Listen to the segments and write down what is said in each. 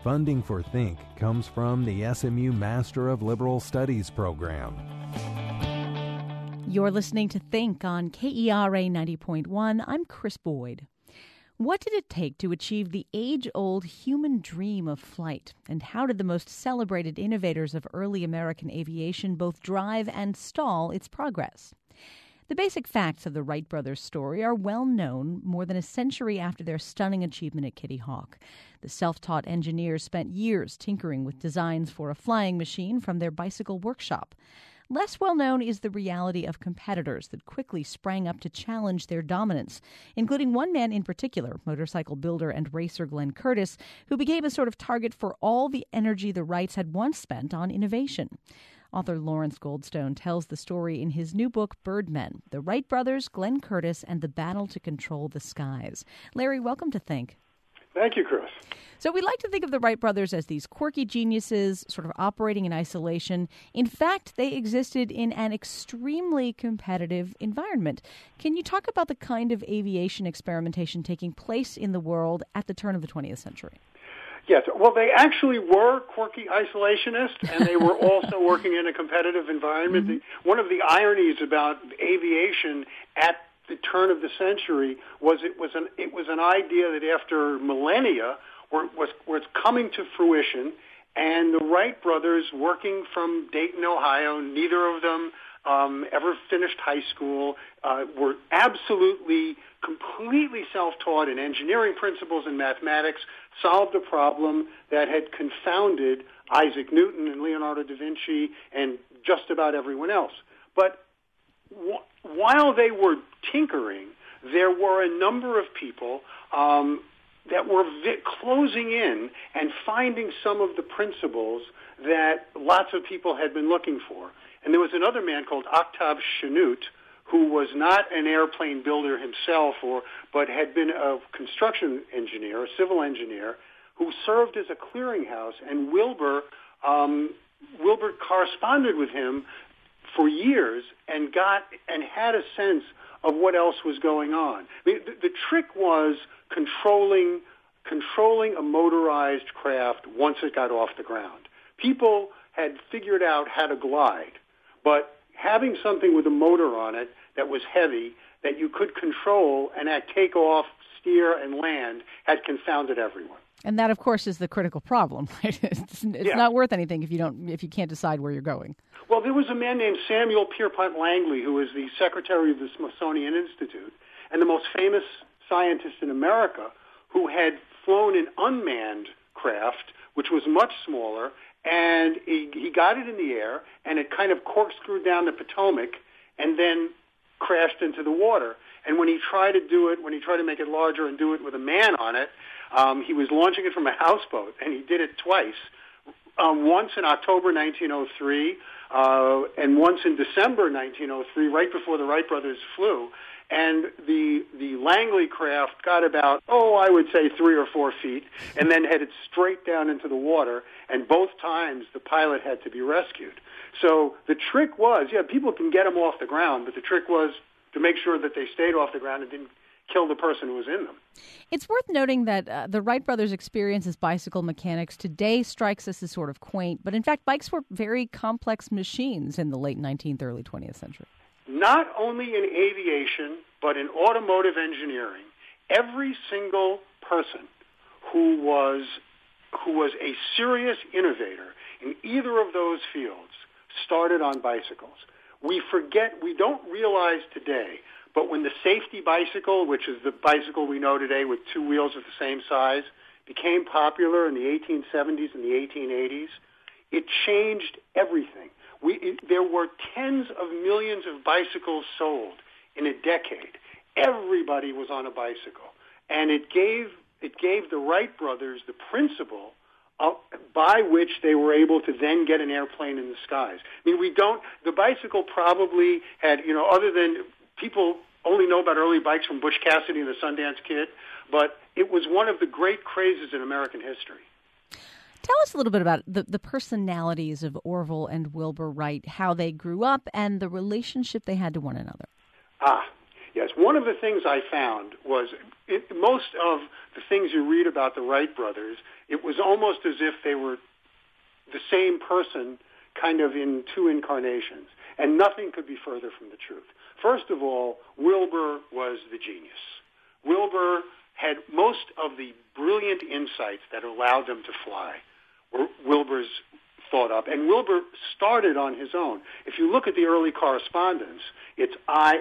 Funding for Think comes from the SMU Master of Liberal Studies program. You're listening to Think on KERA 90.1. I'm Chris Boyd. What did it take to achieve the age-old human dream of flight? And how did the most celebrated innovators of early American aviation both drive and stall its progress? The basic facts of the Wright brothers' story are well known more than a century after their stunning achievement at Kitty Hawk. The self-taught engineers spent years tinkering with designs for a flying machine from their bicycle workshop. Less well known is the reality of competitors that quickly sprang up to challenge their dominance, including one man in particular, motorcycle builder and racer Glenn Curtiss, who became a sort of target for all the energy the Wrights had once spent on innovation. Author Lawrence Goldstone tells the story in his new book, Birdmen, The Wright Brothers, Glenn Curtiss, and the Battle to Control the Skies. Larry, welcome to Think. Thank you, Chris. So we like to think of the Wright brothers as these quirky geniuses sort of operating in isolation. In fact, they existed in an extremely competitive environment. Can you talk about the kind of aviation experimentation taking place in the world at the turn of the 20th century? Yes, well, they actually were quirky isolationists, and they were also working in a competitive environment. Mm-hmm. One of the ironies about aviation at the turn of the century was it was an idea that after millennia was coming to fruition, and the Wright brothers, working from Dayton, Ohio, neither of them ever finished high school, were absolutely, completely self-taught in engineering principles and mathematics, solved a problem that had confounded Isaac Newton and Leonardo da Vinci and just about everyone else. But while they were tinkering, there were a number of people that were closing in and finding some of the principles that lots of people had been looking for. And there was another man called Octave Chanute, who was not an airplane builder himself, but had been a construction engineer, a civil engineer, who served as a clearinghouse. And Wilbur corresponded with him for years and had a sense of what else was going on. I mean, the trick was controlling a motorized craft once it got off the ground. People had figured out how to glide, but having something with a motor on it that was heavy, that you could control and at takeoff, steer, and land had confounded everyone. And that, of course, is the critical problem, right? It's not worth anything if you can't decide where you're going. Well, there was a man named Samuel Pierpont Langley, who was the secretary of the Smithsonian Institute and the most famous scientist in America, who had flown an unmanned craft, which was much smaller, and he got it in the air, and it kind of corkscrewed down the Potomac and then crashed into the water. And when he tried to make it larger and do it with a man on it, he was launching it from a houseboat, and he did it twice. Once in October 1903, and once in December 1903, right before the Wright brothers flew. And the Langley craft got about, I would say 3 or 4 feet, and then headed straight down into the water. And both times the pilot had to be rescued. So the trick was, people can get them off the ground, but the trick was to make sure that they stayed off the ground and didn't kill the person who was in them. It's worth noting that the Wright brothers' experience as bicycle mechanics today strikes us as sort of quaint, but in fact bikes were very complex machines in the late 19th, early 20th century. Not only in aviation, but in automotive engineering, every single person who was a serious innovator in either of those fields started on bicycles. We don't realize today, but when the safety bicycle, which is the bicycle we know today with 2 wheels of the same size, became popular in the 1870s and the 1880s, it changed everything. There were tens of millions of bicycles sold in a decade. Everybody was on a bicycle. And it gave the Wright brothers the principle by which they were able to then get an airplane in the skies. I mean, the bicycle probably had, other than people only know about early bikes from Butch Cassidy and the Sundance Kid, but it was one of the great crazes in American history. Tell us a little bit about the personalities of Orville and Wilbur Wright, how they grew up, and the relationship they had to one another. Yes, one of the things I found was most of the things you read about the Wright brothers, it was almost as if they were the same person kind of in two incarnations, and nothing could be further from the truth. First of all, Wilbur was the genius. Wilbur had most of the brilliant insights that allowed them to fly, were Wilbur's thought up. And Wilbur started on his own. If you look at the early correspondence, it's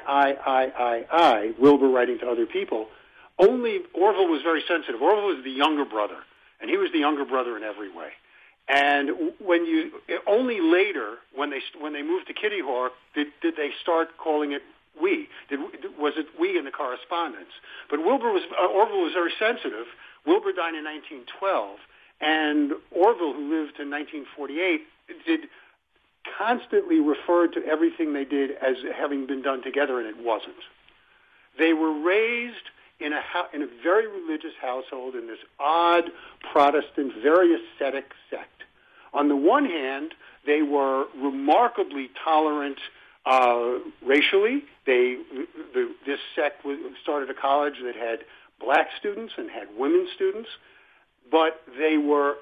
I, Wilbur writing to other people. Only Orville was very sensitive. Orville was the younger brother, and he was the younger brother in every way. And only later, when they moved to Kitty Hawk, did they start calling it we. Was it we in the correspondence? But Orville was very sensitive. Wilbur died in 1912, and Orville, who lived in 1948, did constantly refer to everything they did as having been done together, and it wasn't. They were raised in a very religious household in this odd Protestant, very ascetic sect. On the one hand, they were remarkably tolerant racially. This sect started a college that had black students and had women students, but they were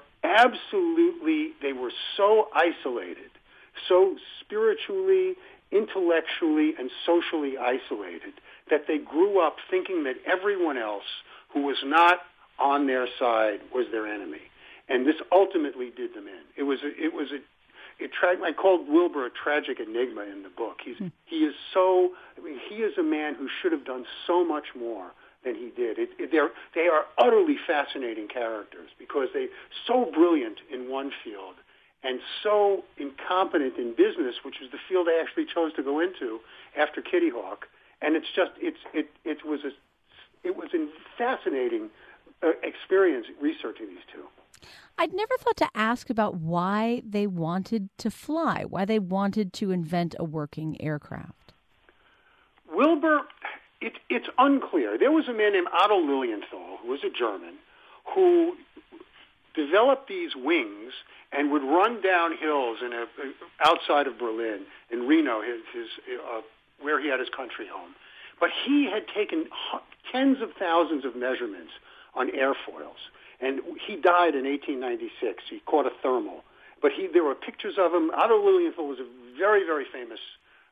so isolated, so spiritually, intellectually, and socially isolated that they grew up thinking that everyone else who was not on their side was their enemy. And this ultimately did them in. I called Wilbur a tragic enigma in the book. He is a man who should have done so much more than he did. They are utterly fascinating characters because they're so brilliant in one field and so incompetent in business, which is the field they actually chose to go into after Kitty Hawk. And it was a fascinating experience researching these two. I'd never thought to ask about why they wanted to fly, why they wanted to invent a working aircraft. Wilbur, it's unclear. There was a man named Otto Lilienthal, who was a German, who developed these wings and would run down hills outside of Berlin, in Reno, where he had his country home. But he had taken tens of thousands of measurements on airfoils. And he died in 1896. He caught a thermal. But there were pictures of him. Otto Lilienthal was a very, very famous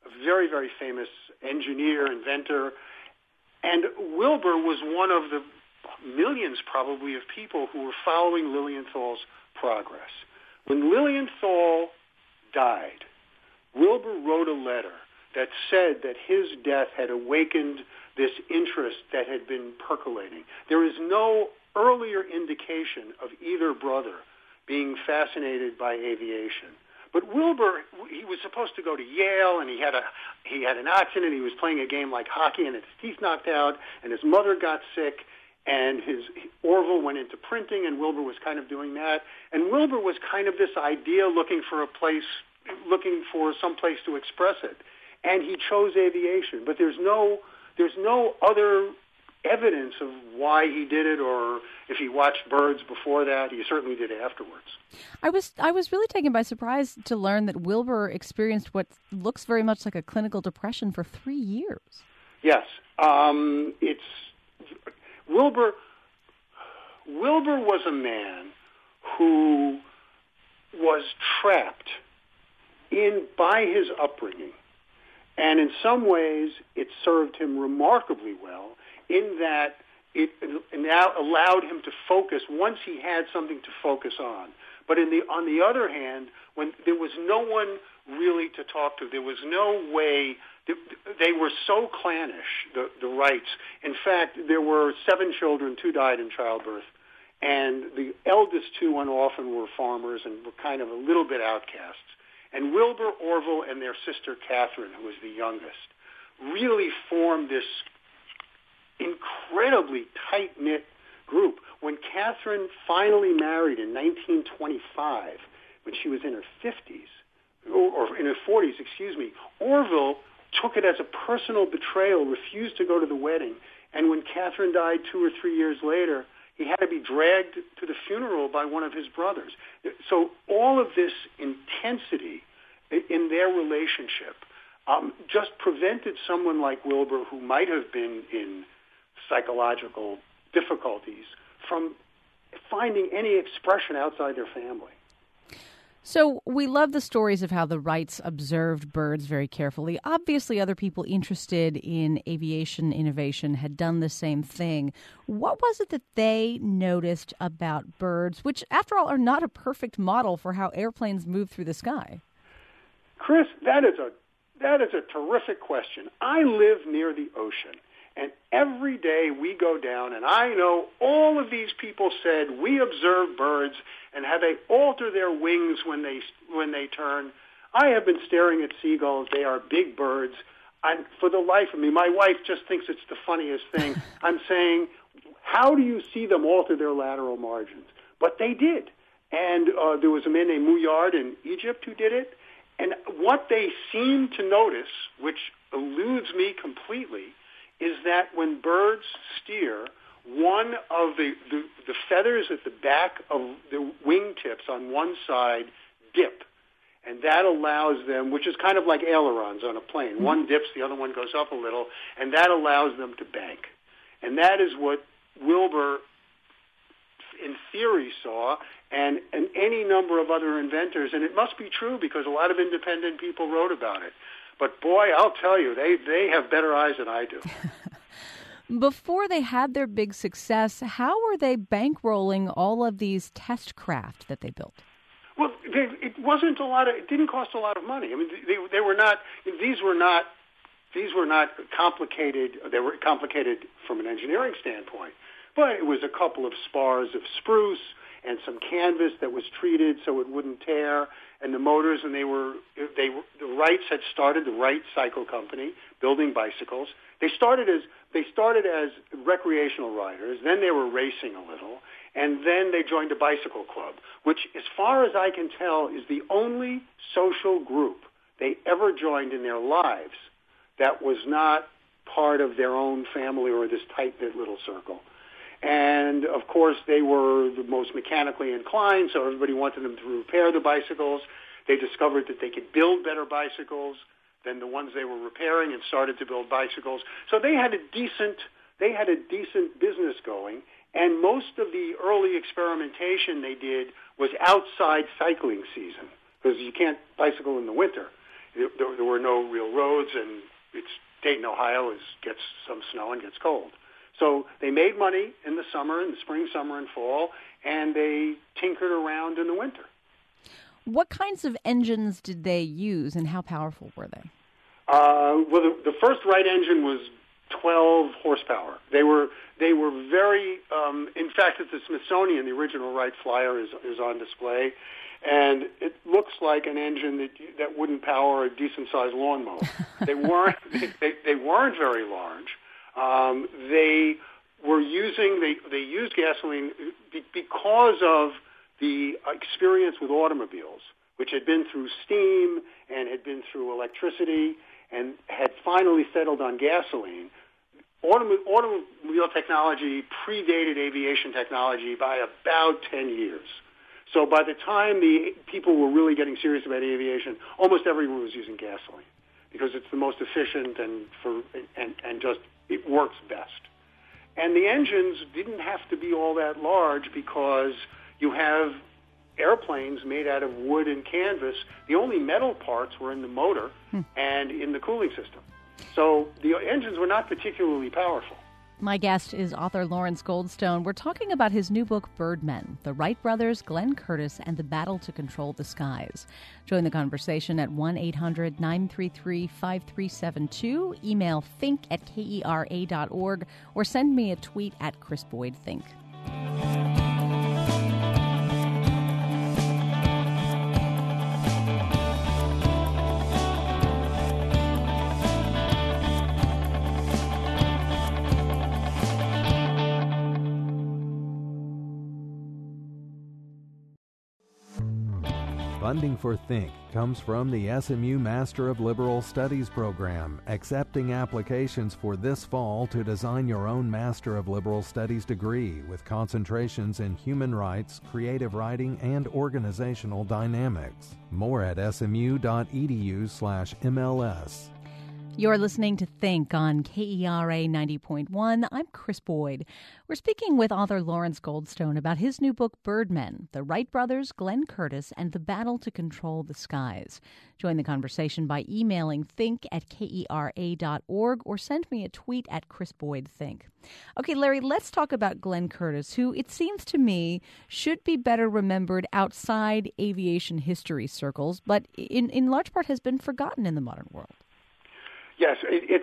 engineer, inventor. And Wilbur was one of the millions, probably, of people who were following Lilienthal's progress. When Lilienthal died, Wilbur wrote a letter that said that his death had awakened this interest that had been percolating. There is no earlier indication of either brother being fascinated by aviation. But Wilbur, he was supposed to go to Yale, and he had an accident. He was playing a game like hockey, and his teeth knocked out, and his mother got sick, and Orville went into printing, and Wilbur was kind of doing that. And Wilbur was kind of this idea looking for some place to express it. And he chose aviation, but there's no other evidence of why he did it, or if he watched birds before that. He certainly did afterwards. I was really taken by surprise to learn that Wilbur experienced what looks very much like a clinical depression for 3 years. Yes, Wilbur was a man who was trapped by his upbringing. And in some ways, it served him remarkably well in that it now allowed him to focus once he had something to focus on. But on the other hand, when there was no one really to talk to, there was no way. They were so clannish, the Wrights. In fact, there were 7 children, 2 died in childbirth. And the eldest 2 went off and were farmers and were kind of a little bit outcasts. And Wilbur, Orville, and their sister Catherine, who was the youngest, really formed this incredibly tight-knit group. When Catherine finally married in 1925, when she was in her 50s, or in her 40s, Orville took it as a personal betrayal, refused to go to the wedding, and when Catherine died 2 or 3 years later, he had to be dragged to the funeral by one of his brothers. So all of this intensity in their relationship just prevented someone like Wilbur, who might have been in psychological difficulties, from finding any expression outside their family. So we love the stories of how the Wrights observed birds very carefully. Obviously, other people interested in aviation innovation had done the same thing. What was it that they noticed about birds, which, after all, are not a perfect model for how airplanes move through the sky? Chris, that is a terrific question. I live near the ocean, and every day we go down, and I know all of these people said, we observe birds, and how they alter their wings when they turn. I have been staring at seagulls. They are big birds. For the life of me, my wife just thinks it's the funniest thing. I'm saying, how do you see them alter their lateral margins? But they did. And there was a man named Mouillard in Egypt who did it. And what they seem to notice, which eludes me completely, is that when birds steer, one of the feathers at the back of the wingtips on one side dip. And that allows them, which is kind of like ailerons on a plane. One dips, the other one goes up a little, and that allows them to bank. And that is what Wilbur, in theory, saw, and any number of other inventors. And it must be true because a lot of independent people wrote about it. But boy, I'll tell you, they have better eyes than I do. Before they had their big success, how were they bankrolling all of these test craft that they built? Well, it didn't cost a lot of money. I mean, they were not. These were not complicated. They were complicated from an engineering standpoint, but it was a couple of spars of spruce and some canvas that was treated so it wouldn't tear, and the motors. And the Wrights had started the Wright Cycle Company building bicycles. They started as recreational riders. Then they were racing a little. And then they joined a bicycle club, which, as far as I can tell, is the only social group they ever joined in their lives that was not part of their own family or this tight-knit little circle. And, of course, they were the most mechanically inclined, so everybody wanted them to repair the bicycles. They discovered that they could build better bicycles than the ones they were repairing and started to build bicycles. So they had a decent business going. And most of the early experimentation they did was outside cycling season because you can't bicycle in the winter. There were no real roads, and Dayton, Ohio gets some snow and gets cold. So they made money in the summer, in the spring, summer, and fall, and they tinkered around in the winter. What kinds of engines did they use, and how powerful were they? Well, the first Wright engine was 12 horsepower. They were very. In fact, at the Smithsonian, the original Wright Flyer is on display, and it looks like an engine that wouldn't power a decent-sized lawnmower. They weren't very large. They used gasoline because of the experience with automobiles, which had been through steam and had been through electricity and had finally settled on gasoline. Automobile technology predated aviation technology by about 10 years. So by the time the people were really getting serious about aviation, almost everyone was using gasoline because it's the most efficient and just it works best. And the engines didn't have to be all that large because you have airplanes made out of wood and canvas. The only metal parts were in the motor and in the cooling system. So the engines were not particularly powerful. My guest is author Lawrence Goldstone. We're talking about his new book, Birdmen, the Wright brothers, Glenn Curtiss, and the Battle to Control the Skies. Join the conversation at 1-800-933-5372. Email think@kera.org or send me a tweet at Chris Boyd Think. Funding for Think comes from the SMU Master of Liberal Studies program, accepting applications for this fall to design your own Master of Liberal Studies degree with concentrations in human rights, creative writing, and organizational dynamics. More at smu.edu/MLS. You're listening to Think on KERA 90.1. I'm Chris Boyd. We're speaking with author Lawrence Goldstone about his new book, Birdmen, The Wright Brothers, Glenn Curtiss, and the Battle to Control the Skies. Join the conversation by emailing think@kera.org or send me a tweet at @ChrisBoydThink. Okay, Larry, let's talk about Glenn Curtiss, who, it seems to me, should be better remembered outside aviation history circles, but in large part has been forgotten in the modern world. Yes,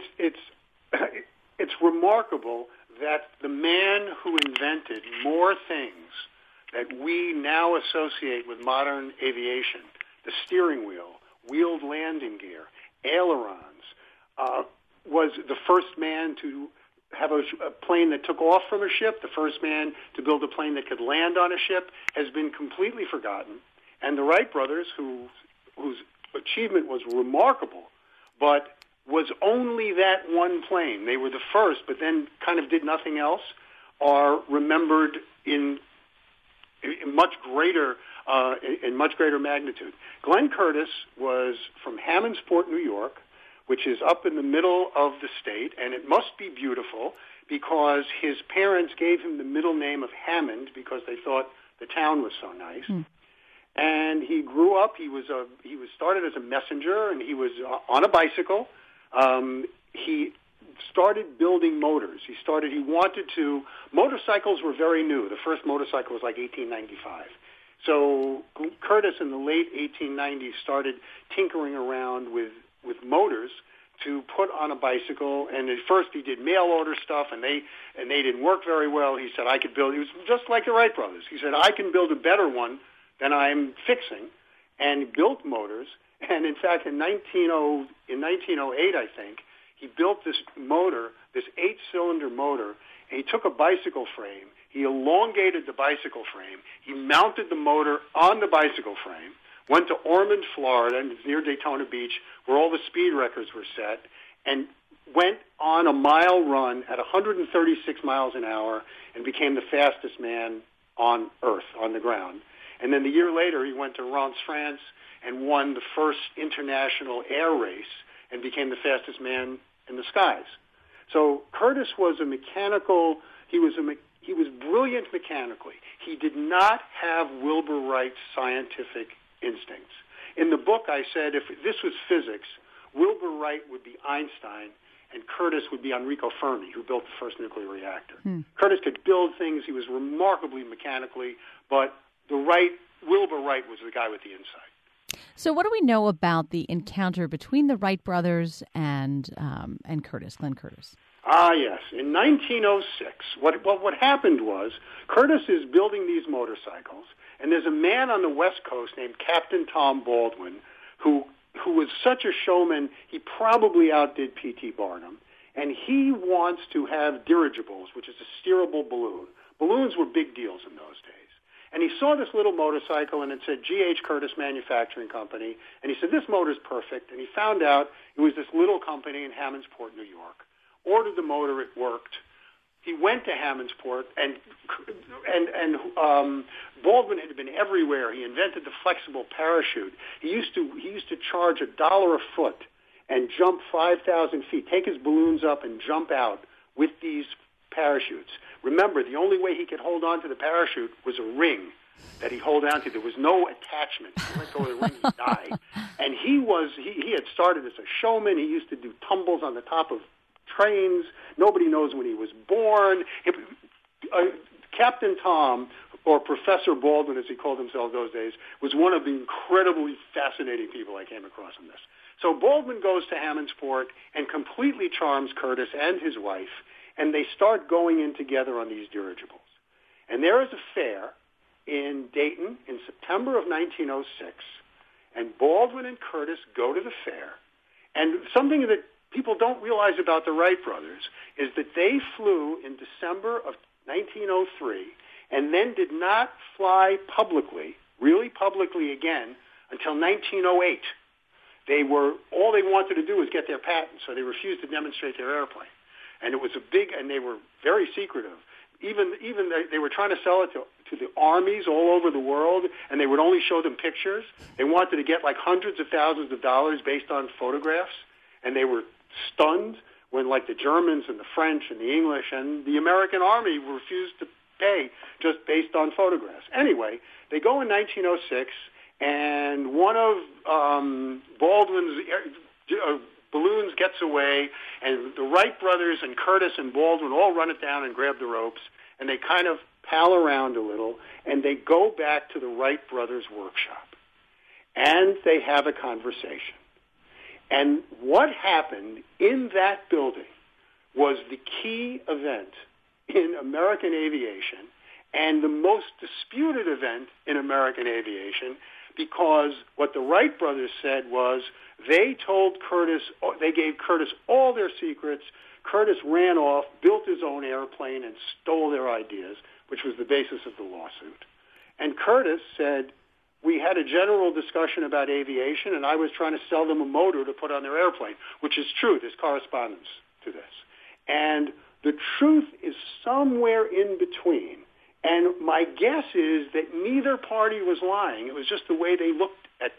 it's remarkable that the man who invented more things that we now associate with modern aviation, the steering wheel, wheeled landing gear, ailerons, was the first man to have a plane that took off from a ship, the first man to build a plane that could land on a ship, has been completely forgotten. And the Wright brothers, whose achievement was remarkable, but was only that one plane. They were the first, but then kind of did nothing else, are remembered in much greater magnitude. Glenn Curtiss was from Hammondsport, New York, which is up in the middle of the state, and it must be beautiful because his parents gave him the middle name of Hammond because they thought the town was so nice. And he grew up. He was started as a messenger, and he was on a bicycle. He started building motors. Motorcycles were very new. The first motorcycle was like 1895. So Curtiss in the late 1890s started tinkering around with motors to put on a bicycle. And at first he did mail order stuff, and they didn't work very well. He said, he was just like the Wright brothers. He said, I can build a better one than I'm fixing, and he built motors. And in fact, in 1908, I think, he built this motor, this 8-cylinder motor, and he took a bicycle frame. He elongated the bicycle frame. He mounted the motor on the bicycle frame, went to Ormond, Florida, and it's near Daytona Beach, where all the speed records were set, and went on a mile run at 136 miles an hour and became the fastest man on Earth, on the ground. And then the year later, he went to Reims, France, and won the first international air race and became the fastest man in the skies. So Curtiss was a mechanical. He was brilliant mechanically. He did not have Wilbur Wright's scientific instincts. In the book, I said if this was physics, Wilbur Wright would be Einstein, and Curtiss would be Enrico Fermi, who built the first nuclear reactor. Curtiss could build things. He was remarkably mechanically, but Wilbur Wright was the guy with the insight. So what do we know about the encounter between the Wright brothers and Curtiss, Glenn Curtiss? Yes. In 1906, what happened was Curtiss is building these motorcycles, and there's a man on the West Coast named Captain Tom Baldwin who was such a showman, he probably outdid P.T. Barnum, and he wants to have dirigibles, which is a steerable balloon. Balloons were big deals in those days. And he saw this little motorcycle, and it said G.H. Curtiss Manufacturing Company. And he said, this motor's perfect. And he found out it was this little company in Hammondsport, New York. Ordered the motor, it worked. He went to Hammondsport, and Baldwin had been everywhere. He invented the flexible parachute. He used to charge $1 a foot and jump 5,000 feet, take his balloons up and jump out with these parachutes. Remember, the only way he could hold on to the parachute was a ring that he hold on to. There was no attachment. If he let go of the ring, he'd die. And he had started as a showman. He used to do tumbles on the top of trains. Nobody knows when he was born. Captain Tom, or Professor Baldwin, as he called himself those days, was one of the incredibly fascinating people I came across in this. So Baldwin goes to Hammondsport and completely charms Curtiss and his wife, and they start going in together on these dirigibles. And there is a fair in Dayton in September of 1906, and Baldwin and Curtiss go to the fair. And something that people don't realize about the Wright brothers is that they flew in December of 1903 and then did not fly publicly, really publicly again, until 1908. All they wanted to do was get their patent, so they refused to demonstrate their airplane. And it was and they were very secretive. Even they were trying to sell it to the armies all over the world, and they would only show them pictures. They wanted to get like hundreds of thousands of dollars based on photographs, and they were stunned when, like, the Germans and the French and the English and the American Army refused to pay just based on photographs. Anyway, they go in 1906, and one of Baldwin's balloons gets away, and the Wright brothers and Curtis and Baldwin all run it down and grab the ropes, and they kind of pal around a little, and they go back to the Wright brothers' workshop, and they have a conversation. And what happened in that building was the key event in American aviation and the most disputed event in American aviation, because what the Wright brothers said was they told Curtis, they gave Curtis all their secrets. Curtis ran off, built his own airplane, and stole their ideas, which was the basis of the lawsuit. And Curtis said, we had a general discussion about aviation, and I was trying to sell them a motor to put on their airplane, which is true. There's correspondence to this. And the truth is somewhere in between. And my guess is that neither party was lying. It was just the way they looked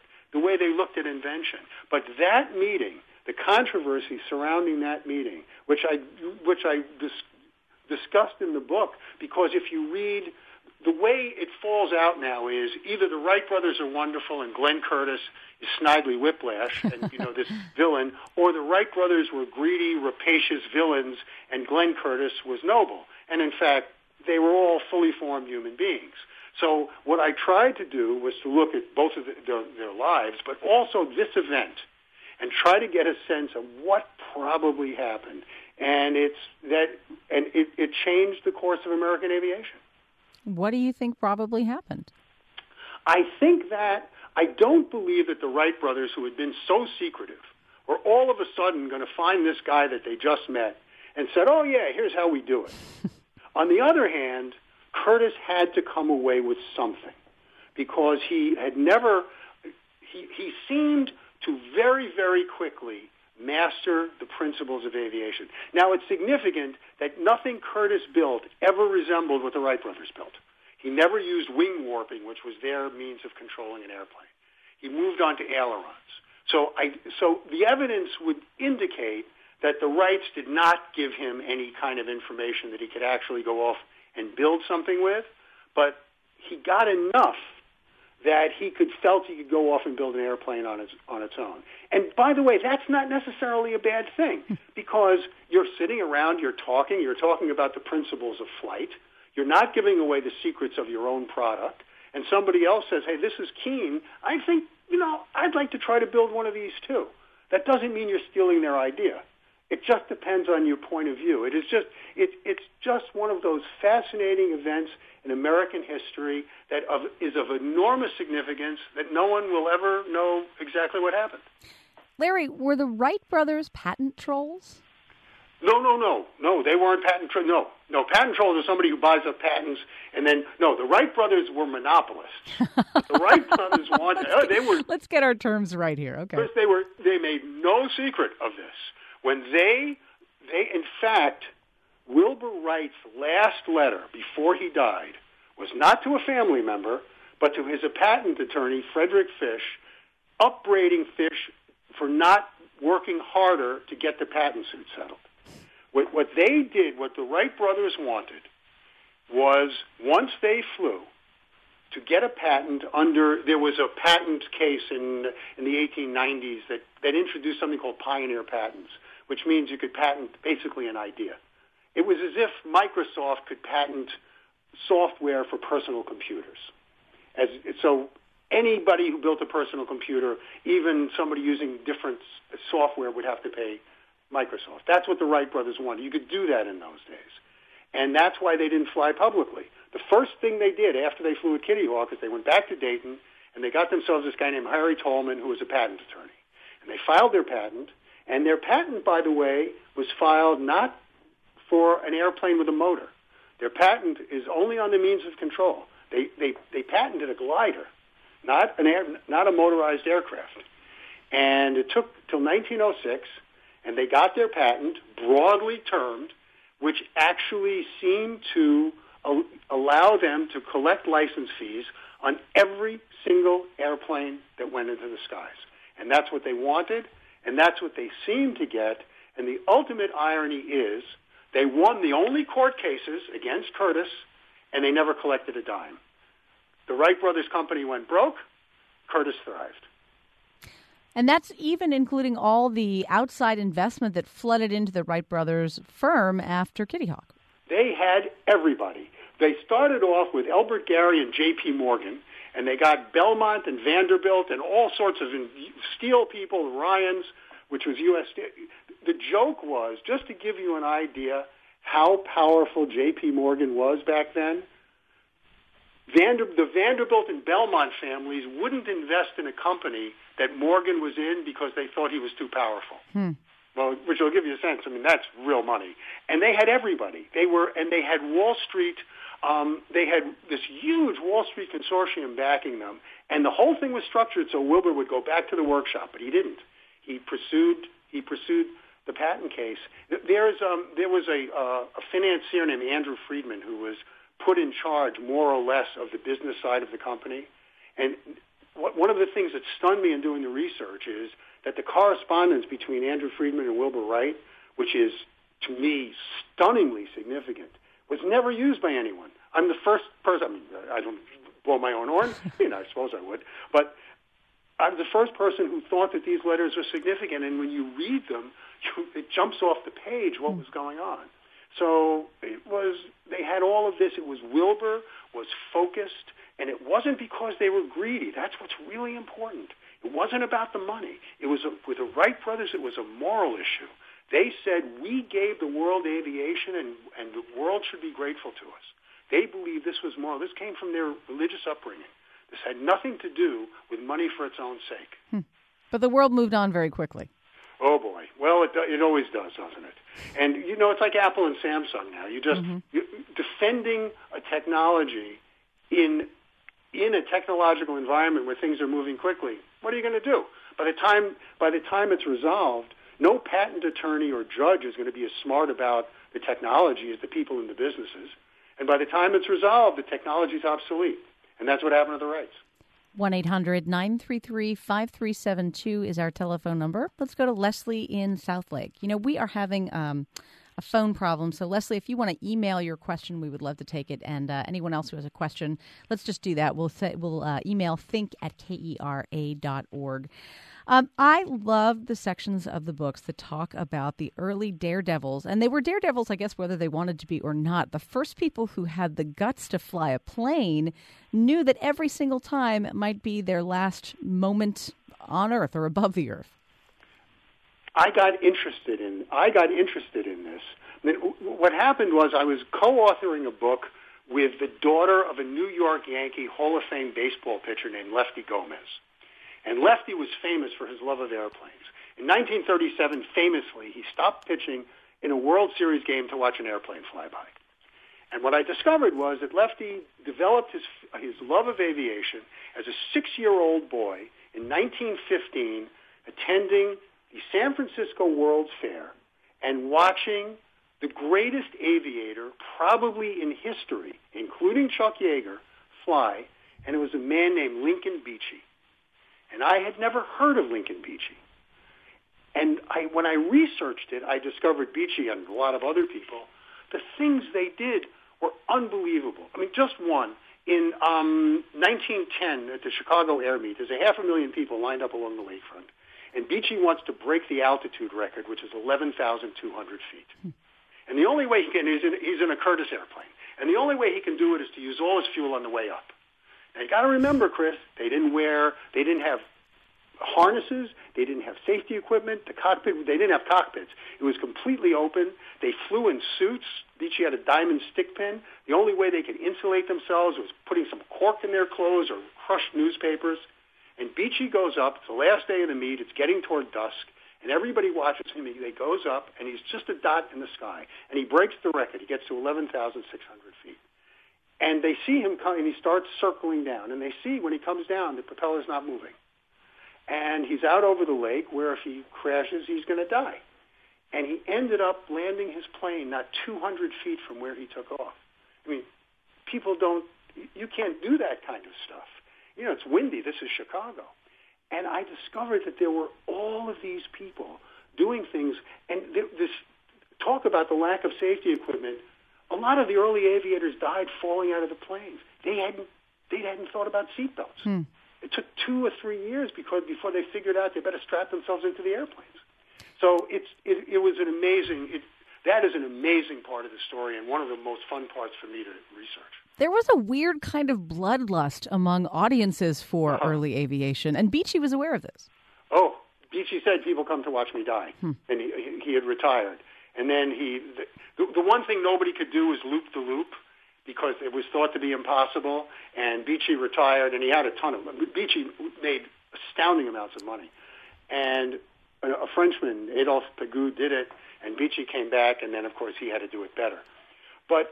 at invention. But that meeting, the controversy surrounding that meeting, which I discussed in the book, because if you read, the way it falls out now is either the Wright brothers are wonderful and Glenn Curtis is Snidely Whiplash and, this villain, or the Wright brothers were greedy, rapacious villains and Glenn Curtis was noble. And in fact, they were all fully formed human beings. So what I tried to do was to look at both of their lives, but also this event, and try to get a sense of what probably happened. And it changed the course of American aviation. What do you think probably happened? I think that I don't believe that the Wright brothers, who had been so secretive, were all of a sudden going to find this guy that they just met and said, oh, yeah, here's how we do it. On the other hand, Curtis had to come away with something, because he seemed to very, very quickly master the principles of aviation. Now, it's significant that nothing Curtis built ever resembled what the Wright brothers built. He never used wing warping, which was their means of controlling an airplane. He moved on to ailerons. So the evidence would indicate that the Wrights did not give him any kind of information that he could actually go off and build something with, but he got enough that he felt he could go off and build an airplane on its own. And by the way, that's not necessarily a bad thing, because you're sitting around, you're talking about the principles of flight, you're not giving away the secrets of your own product, and somebody else says, hey, this is keen, I think, I'd like to try to build one of these too. That doesn't mean you're stealing their idea. It just depends on your point of view. It's just one of those fascinating events in American history that is of enormous significance that no one will ever know exactly what happened. Larry, were the Wright brothers patent trolls? No, they weren't patent trolls. No, patent trolls are somebody who buys up patents and then, no, the Wright brothers were monopolists. The Wright brothers they were... Let's get our terms right here, okay. First, they made no secret of this. When they in fact, Wilbur Wright's last letter before he died was not to a family member, but to his patent attorney, Frederick Fish, upbraiding Fish for not working harder to get the patent suit settled. What they did, what the Wright brothers wanted, was once they flew, to get a patent there was a patent case in the 1890s that introduced something called pioneer patents, which means you could patent basically an idea. It was as if Microsoft could patent software for personal computers. So anybody who built a personal computer, even somebody using different software, would have to pay Microsoft. That's what the Wright brothers wanted. You could do that in those days. And that's why they didn't fly publicly. The first thing they did after they flew at Kitty Hawk is they went back to Dayton, and they got themselves this guy named Harry Tolman, who was a patent attorney. And they filed their patent, and their patent, by the way, was filed not for an airplane with a motor. Their patent is only on the means of control. They patented a glider, not a motorized aircraft. And it took till 1906, and they got their patent, broadly termed, which actually seemed to allow them to collect license fees on every single airplane that went into the skies. And that's what they wanted, and that's what they seemed to get, And the ultimate irony is they won the only court cases against Curtis, and they never collected a dime. The Wright Brothers company went broke. Curtis thrived. And that's even including all the outside investment that flooded into the Wright Brothers firm after Kitty Hawk. They had everybody. They started off with Elbert Gary and J.P. Morgan, and they got Belmont and Vanderbilt and all sorts of steel people, Ryans, which was U.S. Steel. The joke was, just to give you an idea how powerful J.P. Morgan was back then, the Vanderbilt and Belmont families wouldn't invest in a company that Morgan was in because they thought he was too powerful. Well, which will give you a sense. I mean, that's real money. And they had everybody. They had Wall Street. They had this huge Wall Street consortium backing them, and the whole thing was structured so Wilbur would go back to the workshop, but he didn't. He pursued the patent case. There was a financier named Andrew Friedman who was put in charge, more or less, of the business side of the company. And one of the things that stunned me in doing the research is that the correspondence between Andrew Friedman and Wilbur Wright, which is, to me, stunningly significant, was never used by anyone. I'm the first person, I mean, I don't blow my own horn. I suppose I would. But I'm the first person who thought that these letters were significant, and when you read them, it jumps off the page what was going on. So they had all of this. It was Wilbur was focused, and it wasn't because they were greedy. That's what's really important. It wasn't about the money. It was with the Wright brothers, it was a moral issue. They said, we gave the world aviation, and the world should be grateful to us. They believed this was moral. This came from their religious upbringing. This had nothing to do with money for its own sake. But the world moved on very quickly. Oh, boy. Well, it always does, doesn't it? And, it's like Apple and Samsung now. You're defending a technology in a technological environment where things are moving quickly. What are you going to do? By the time it's resolved, no patent attorney or judge is going to be as smart about the technology as the people in the businesses. And by the time it's resolved, the technology is obsolete. And that's what happened to the Wrights. 1-800-933-5372 is our telephone number. Let's go to Leslie in Southlake. We are having a phone problem. So, Leslie, if you want to email your question, we would love to take it. And anyone else who has a question, let's just do that. We'll email think@kera.org. I love the sections of the books that talk about the early daredevils. And they were daredevils, I guess, whether they wanted to be or not. The first people who had the guts to fly a plane knew that every single time might be their last moment on Earth or above the Earth. I got interested in this. I mean, what happened was I was co-authoring a book with the daughter of a New York Yankee Hall of Fame baseball pitcher named Lefty Gomez. And Lefty was famous for his love of airplanes. In 1937, famously, he stopped pitching in a World Series game to watch an airplane fly by. And what I discovered was that Lefty developed his love of aviation as a 6-year-old boy in 1915, attending the San Francisco World's Fair and watching the greatest aviator probably in history, including Chuck Yeager, fly, and it was a man named Lincoln Beechey. And I had never heard of Lincoln Beechey. And when I researched it, I discovered Beechey and a lot of other people. The things they did were unbelievable. I mean, just one. In 1910, at the Chicago Air Meet, there's 500,000 people lined up along the lakefront. And Beechey wants to break the altitude record, which is 11,200 feet. And the only way he can, he's in a Curtiss airplane. And the only way he can do it is to use all his fuel on the way up. Now, you got to remember, Chris, they didn't have harnesses, they didn't have safety equipment, they didn't have cockpits. It was completely open. They flew in suits. Beechey had a diamond stick pin. The only way they could insulate themselves was putting some cork in their clothes or crushed newspapers. And Beechey goes up. It's the last day of the meet. It's getting toward dusk. And everybody watches him. He goes up, and he's just a dot in the sky. And he breaks the record. He gets to 11,600 feet. And they see him come, and he starts circling down. And they see when he comes down, the propeller's not moving. And he's out over the lake where if he crashes, he's going to die. And he ended up landing his plane not 200 feet from where he took off. I mean, you can't do that kind of stuff. It's windy. This is Chicago. And I discovered that there were all of these people doing things. And this talk about the lack of safety equipment, a lot of the early aviators died falling out of the planes. They hadn't thought about seatbelts. It took 2 or 3 years before they figured out they better strap themselves into the airplanes. So it was an amazing. That is an amazing part of the story and one of the most fun parts for me to research. There was a weird kind of bloodlust among audiences for early aviation, and Beechey was aware of this. Oh, Beechey said, "People come to watch me die," and he had retired. And then the one thing nobody could do was loop the loop, because it was thought to be impossible, and Beechey retired, and he had a ton of money. Beechey made astounding amounts of money. And a Frenchman, Adolphe Pégou, did it, and Beechey came back, and then, of course, he had to do it better. But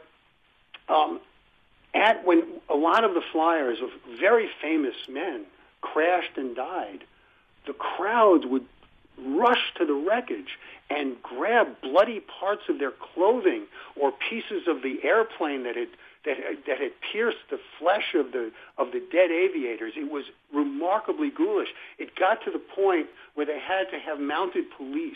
when a lot of the flyers of very famous men crashed and died, the crowds would rush to the wreckage and grab bloody parts of their clothing or pieces of the airplane that had pierced the flesh of the dead aviators. It was remarkably ghoulish. It got to the point where they had to have mounted police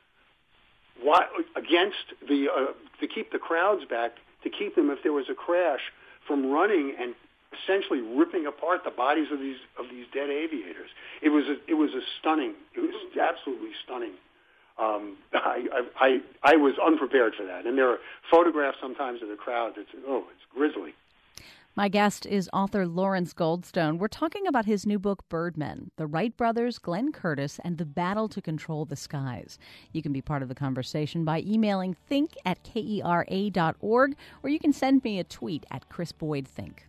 to keep the crowds back, to keep them, if there was a crash, from running and essentially ripping apart the bodies of these dead aviators. It was absolutely stunning. I was unprepared for that, and there are photographs sometimes of the crowd that's it's grisly. My guest is author Lawrence Goldstone. We're talking about his new book, Birdmen, the Wright brothers, Glenn Curtiss, and the Battle to Control the Skies. You can be part of the conversation by emailing think@kera.org, or you can send me a tweet at Chris Boyd Think.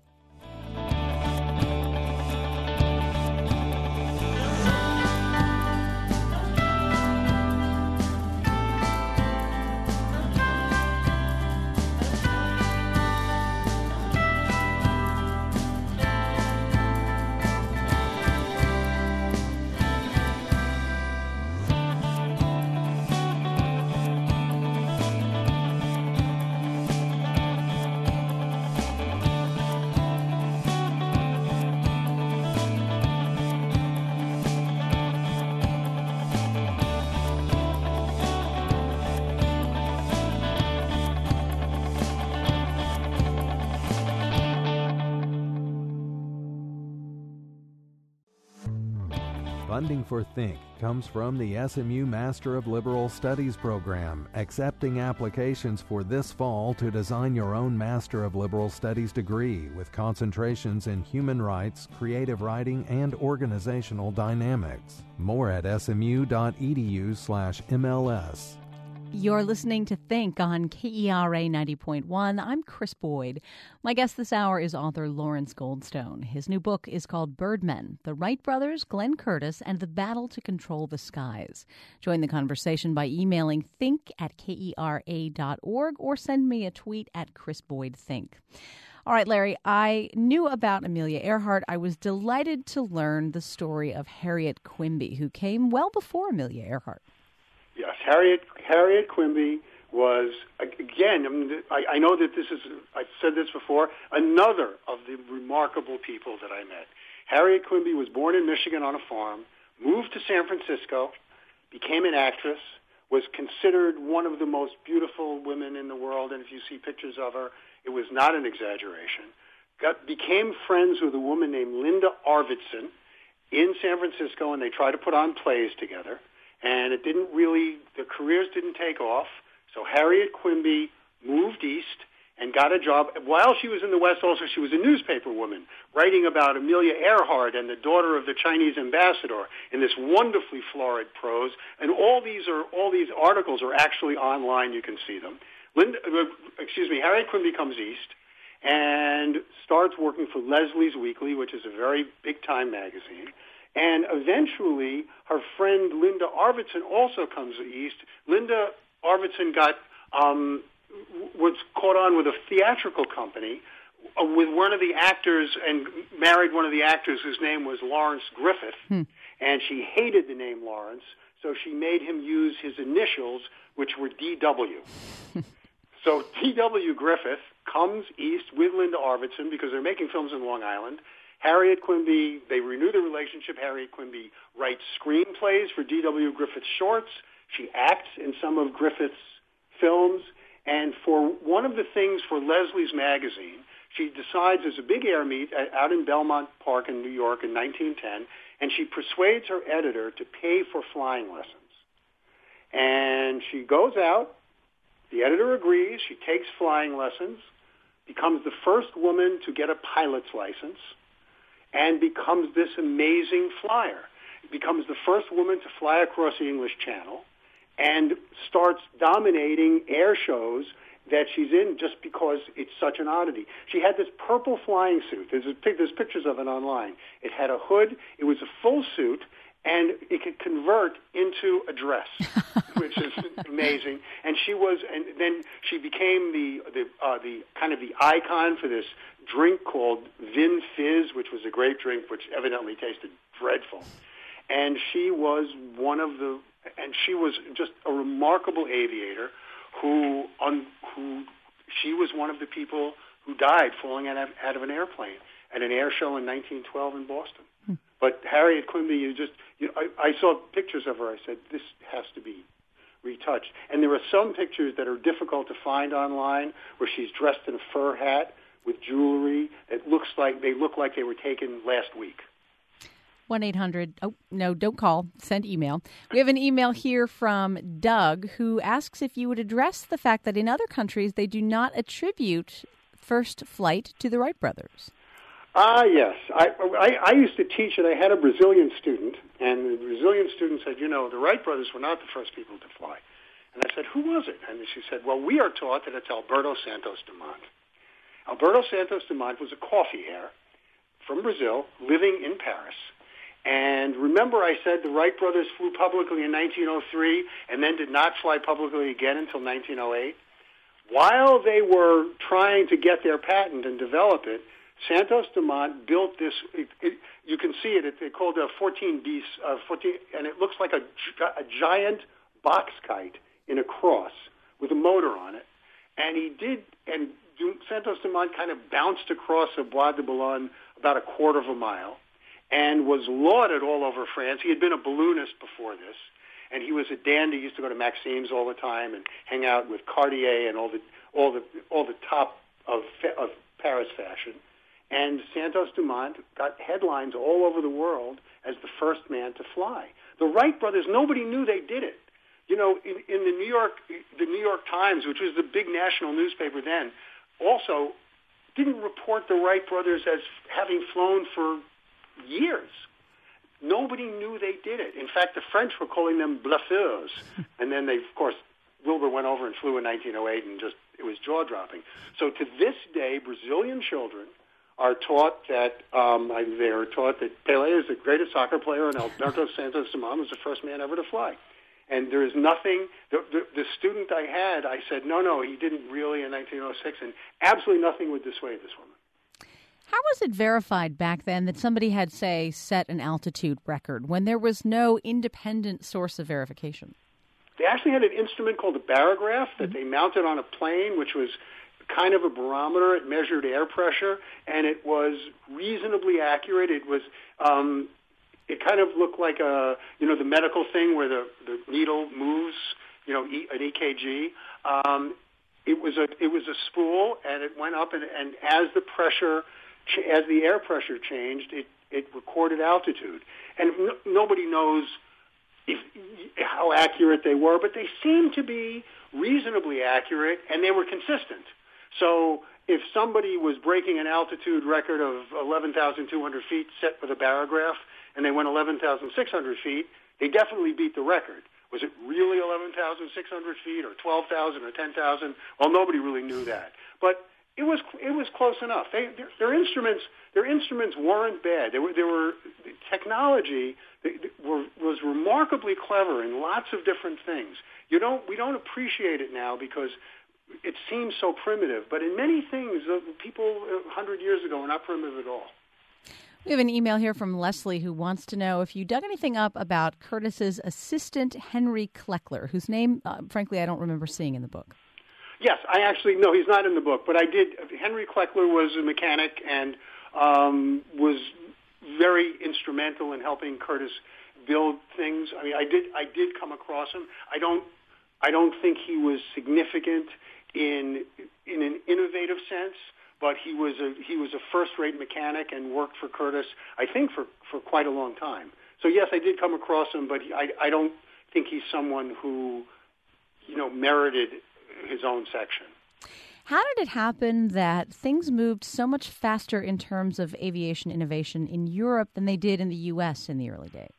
Funding for Think comes from the SMU Master of Liberal Studies program, accepting applications for this fall to design your own Master of Liberal Studies degree with concentrations in human rights, creative writing, and organizational dynamics. More at smu.edu/MLS. You're listening to Think on KERA 90.1. I'm Chris Boyd. My guest this hour is author Lawrence Goldstone. His new book is called Birdmen, the Wright brothers, Glenn Curtiss, and the Battle to Control the Skies. Join the conversation by emailing think@kera.org or send me a tweet at Chris Boyd Think. All right, Larry, I knew about Amelia Earhart. I was delighted to learn the story of Harriet Quimby, who came well before Amelia Earhart. Yes, Harriet Quimby was, again, I know that I've said this before, another of the remarkable people that I met. Harriet Quimby was born in Michigan on a farm, moved to San Francisco, became an actress, was considered one of the most beautiful women in the world, and if you see pictures of her, it was not an exaggeration. Became friends with a woman named Linda Arvidsson in San Francisco, and they tried to put on plays together. And the careers didn't take off. So Harriet Quimby moved east and got a job. While she was in the West also, she was a newspaper woman, writing about Amelia Earhart and the daughter of the Chinese ambassador in this wonderfully florid prose. And all these articles are actually online. You can see them. Harriet Quimby comes east and starts working for Leslie's Weekly, which is a very big-time magazine. And eventually, her friend Linda Arvidsson also comes east. Linda Arvidsson was caught on with a theatrical company with one of the actors and married one of the actors whose name was Lawrence Griffith. And she hated the name Lawrence, so she made him use his initials, which were D.W. So D.W. Griffith comes east with Linda Arvidsson because they're making films in Long Island. Harriet Quimby, they renew the relationship. Harriet Quimby writes screenplays for D.W. Griffith's shorts. She acts in some of Griffith's films. And for one of the things for Leslie's magazine, she decides there's a big air meet out in Belmont Park in New York in 1910, and she persuades her editor to pay for flying lessons. And she goes out, the editor agrees, she takes flying lessons, becomes the first woman to get a pilot's license, and becomes this amazing flyer. Becomes the first woman to fly across the English Channel, and starts dominating air shows that she's in just because it's such an oddity. She had this purple flying suit. There's pictures of it online. It had a hood. It was a full suit, and it could convert into a dress, which is amazing. And then she became the kind of the icon for this drink called Vin Fizz, which was a grape drink, which evidently tasted dreadful. And she was she was just a remarkable aviator who she was one of the people who died falling out of an airplane at an air show in 1912 in Boston. But Harriet Quimby, I saw pictures of her. I said, this has to be retouched. And there are some pictures that are difficult to find online where she's dressed in a fur hat with jewelry. They look like they were taken last week. 1-800, oh, no, don't call, send email. We have an email here from Doug who asks if you would address the fact that in other countries they do not attribute first flight to the Wright brothers. Yes. I used to teach, and I had a Brazilian student, and the Brazilian student said, the Wright brothers were not the first people to fly. And I said, who was it? And she said, well, we are taught that it's Alberto Santos Dumont. Alberto Santos Dumont was a coffee heir from Brazil living in Paris. And remember I said the Wright brothers flew publicly in 1903 and then did not fly publicly again until 1908? While they were trying to get their patent and develop it, Santos Dumont built this, you can see it, they called a 14B, and it looks like a giant box kite in a cross with a motor on it. And Santos Dumont kind of bounced across the Bois de Boulogne about a quarter of a mile, and was lauded all over France. He had been a balloonist before this, and he was a dandy. He used to go to Maxime's all the time and hang out with Cartier and all the top of Paris fashion. And Santos Dumont got headlines all over the world as the first man to fly. The Wright brothers, nobody knew they did it. In the New York Times, which was the big national newspaper then, also didn't report the Wright brothers as having flown for years. Nobody knew they did it. In fact, the French were calling them bluffeurs. And then Wilbur went over and flew in 1908, and it was jaw-dropping. So to this day, Brazilian children are taught that Pelé is the greatest soccer player, and Alberto Santos Dumont was the first man ever to fly. And there is nothing. The student I had, I said, no, he didn't really in 1906, and absolutely nothing would dissuade this woman. How was it verified back then that somebody had, say, set an altitude record when there was no independent source of verification? They actually had an instrument called a barograph that they mounted on a plane, which was kind of a barometer. It measured air pressure, and it was reasonably accurate. It was, it kind of looked like the medical thing where the needle moves, an EKG. It was a spool, and it went up, and as the air pressure changed, it recorded altitude. And nobody knows how accurate they were, but they seemed to be reasonably accurate, and they were consistent. So if somebody was breaking an altitude record of 11,200 feet set with a barograph, and they went 11,600 feet, they definitely beat the record. Was it really 11,600 feet or 12,000 or 10,000? Well, nobody really knew that. But it was close enough. Their instruments weren't bad. Technology was remarkably clever in lots of different things. We don't appreciate it now because it seems so primitive. But in many things, people 100 years ago were not primitive at all. We have an email here from Leslie who wants to know if you dug anything up about Curtis's assistant, Henry Kleckler, whose name, frankly, I don't remember seeing in the book. Yes, no, he's not in the book, but I did. Henry Kleckler was a mechanic and was very instrumental in helping Curtis build things. I mean, I did come across him. I don't think he was significant in an innovative sense, but he was a first-rate mechanic and worked for Curtiss, I think, for quite a long time. So yes, I did come across him, but I don't think he's someone who, merited his own section. How did it happen that things moved so much faster in terms of aviation innovation in Europe than they did in the U.S. in the early days?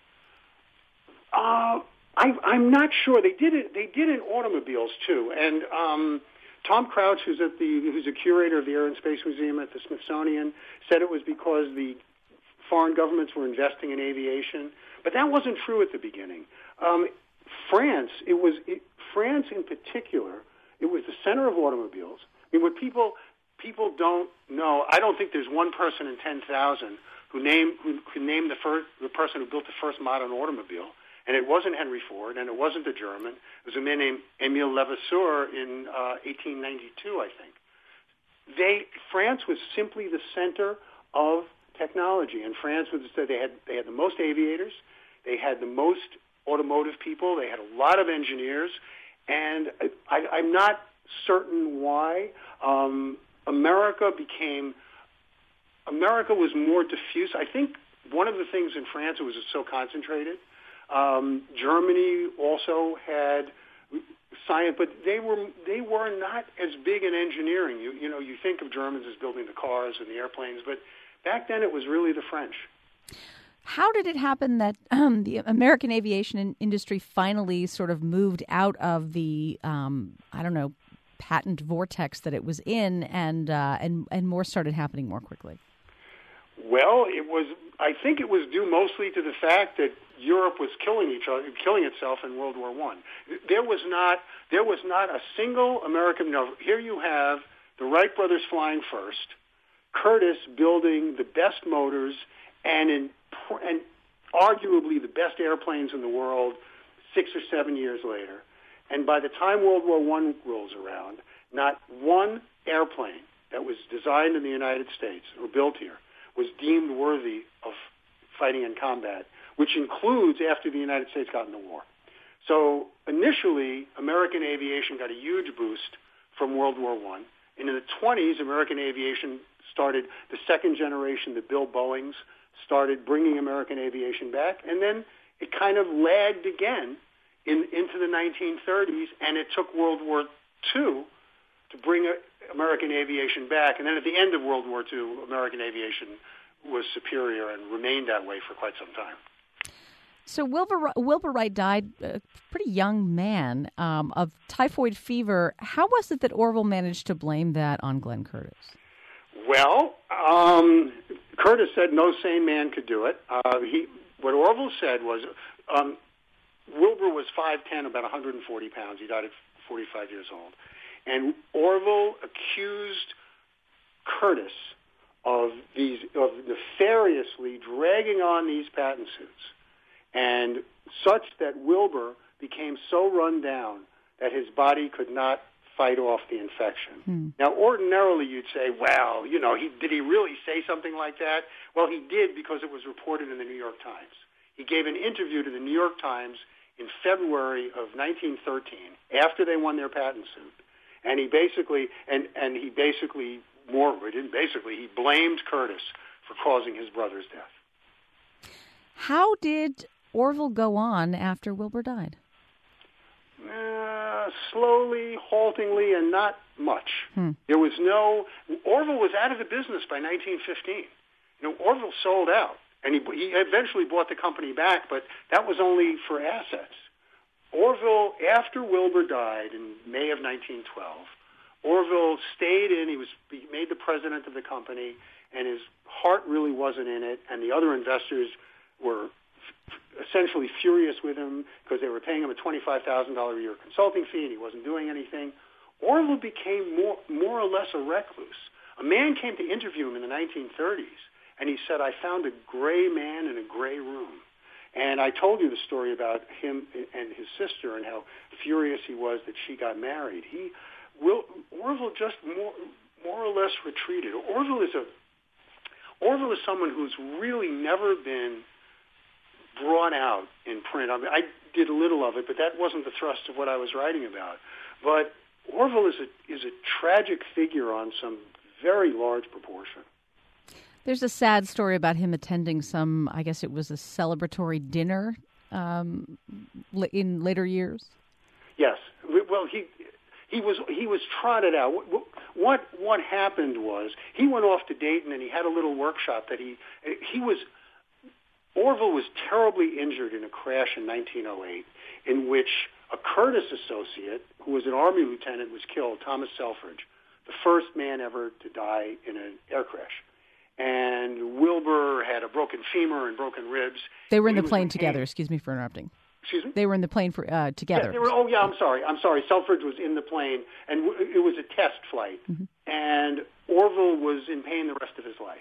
I'm not sure. They did in automobiles too. And Tom Crouch, who's a curator of the Air and Space Museum at the Smithsonian, said it was because the foreign governments were investing in aviation, but that wasn't true at the beginning. France in particular, it was the center of automobiles. I mean, what people don't know, I don't think there's one person in 10,000 who can name the person who built the first modern automobile. And it wasn't Henry Ford, and it wasn't a German. It was a man named Émile Levasseur in 1892, I think. France was simply the center of technology, and France was they had the most aviators, they had the most automotive people, they had a lot of engineers, and I'm not certain why. America was more diffuse. I think one of the things in France, it was so concentrated. Germany also had science, but they were not as big in engineering. You think of Germans as building the cars and the airplanes, but back then it was really the French. How did it happen that the American aviation industry finally sort of moved out of the patent vortex that it was in, and more started happening more quickly? Well, I think it was due mostly to the fact that Europe was killing itself in World War I. There was not a single American. No, here you have the Wright brothers flying first, Curtiss building the best motors, and arguably the best airplanes in the world 6 or 7 years later. And by the time World War I rolls around, not one airplane that was designed in the United States or built here was deemed worthy of fighting in combat, which includes after the United States got in the war. So initially, American aviation got a huge boost from World War I. And in the 20s, American aviation started, the second generation, the Bill Boeings, started bringing American aviation back. And then it kind of lagged again into the 1930s, and it took World War II to bring American aviation back. And then at the end of World War II, American aviation was superior and remained that way for quite some time. So Wilbur Wright died a pretty young man of typhoid fever. How was it that Orville managed to blame that on Glenn Curtiss? Well, Curtiss said no sane man could do it. What Orville said was Wilbur was 5'10", about 140 pounds. He died at 45 years old. And Orville accused Curtiss of nefariously dragging on these patent suits, and such that Wilbur became so run down that his body could not fight off the infection. Now, ordinarily you'd say, well, did he really say something like that? Well, he did, because it was reported in the New York Times. He gave an interview to the New York Times in February of 1913, after they won their patent suit. And he he blamed Curtiss for causing his brother's death. How did Orville go on after Wilbur died? Slowly, haltingly, and not much. Orville was out of the business by 1915. Orville sold out, and he eventually bought the company back, but that was only for assets. Orville, after Wilbur died in May of 1912, Orville stayed in. He made the president of the company, and his heart really wasn't in it. And the other investors were essentially furious with him because they were paying him a $25,000 a year consulting fee, and he wasn't doing anything. Orville became more or less a recluse. A man came to interview him in the 1930s, and he said, "I found a gray man in a gray room." And I told you the story about him and his sister and how furious he was that she got married. Orville just more or less retreated. Orville is someone who's really never been brought out in print. I mean, I did a little of it, but that wasn't the thrust of what I was writing about. But Orville is a tragic figure on some very large proportion. There's a sad story about him attending some, I guess it was a celebratory dinner in later years. Yes. Well, he was trotted out. What happened was he went off to Dayton and he had a little workshop that Orville was terribly injured in a crash in 1908 in which a Curtis associate, who was an Army lieutenant, was killed, Thomas Selfridge, the first man ever to die in an air crash. And Wilbur had a broken femur and broken ribs. They were in the plane together. Excuse me for interrupting. Excuse me? They were in the plane together. Yeah, they were. Oh, yeah. I'm sorry. Selfridge was in the plane, and it was a test flight. Mm-hmm. And Orville was in pain the rest of his life.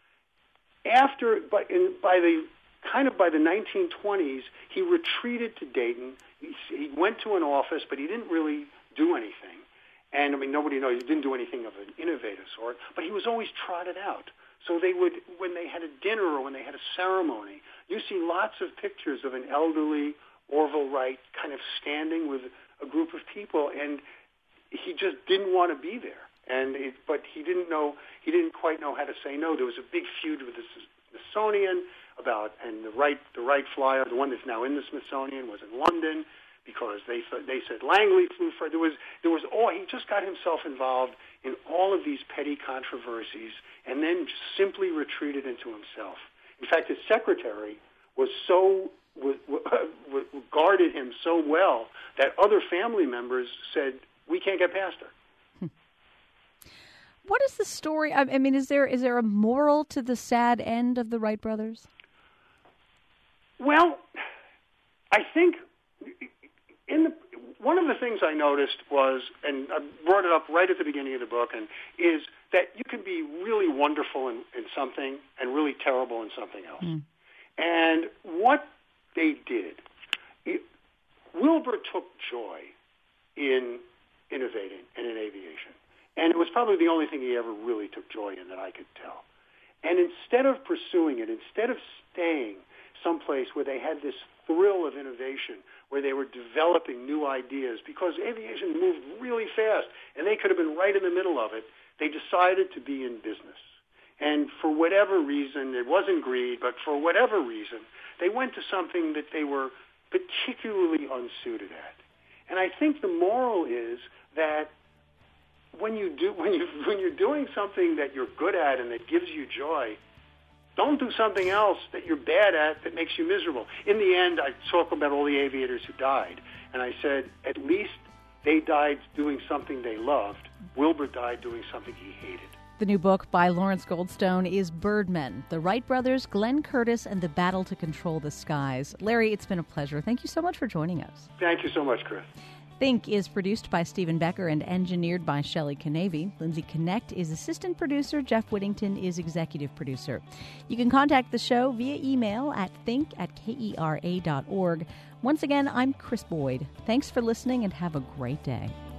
By the 1920s, he retreated to Dayton. He went to an office, but he didn't really do anything. And I mean, nobody knows he didn't do anything of an innovative sort. But he was always trotted out. So they would, when they had a dinner or when they had a ceremony, you see lots of pictures of an elderly Orville Wright kind of standing with a group of people, and he just didn't want to be there. But he didn't quite know how to say no. There was a big feud with the Smithsonian and the Wright flyer, the one that's now in the Smithsonian, was in London because they said Langley flew for. He just got himself involved in all of these petty controversies, and then simply retreated into himself. In fact, his secretary guarded him so well that other family members said, "We can't get past her." What is the story? I mean, is there a moral to the sad end of the Wright brothers? Well, I think one of the things I noticed was, and I brought it up right at the beginning of the book, is that you can be really wonderful in something and really terrible in something else. Mm. And what they did, Wilbur took joy in innovating and in aviation. And it was probably the only thing he ever really took joy in that I could tell. And instead of pursuing it, instead of staying someplace where they had this thrill of innovation, where they were developing new ideas, because aviation moved really fast, and they could have been right in the middle of it, they decided to be in business. And for whatever reason, it wasn't greed, but for whatever reason, they went to something that they were particularly unsuited at. And I think the moral is that when you're doing something that you're good at and that gives you joy, don't do something else that you're bad at that makes you miserable. In the end, I talk about all the aviators who died, and I said at least they died doing something they loved. Wilbur died doing something he hated. The new book by Lawrence Goldstone is Birdmen, The Wright Brothers, Glenn Curtiss, and the Battle to Control the Skies. Larry, it's been a pleasure. Thank you so much for joining us. Thank you so much, Chris. Think is produced by Stephen Becker and engineered by Shelley Canavy. Lindsay Connect is assistant producer. Jeff Whittington is executive producer. You can contact the show via email at think@kera.org. Once again, I'm Chris Boyd. Thanks for listening and have a great day.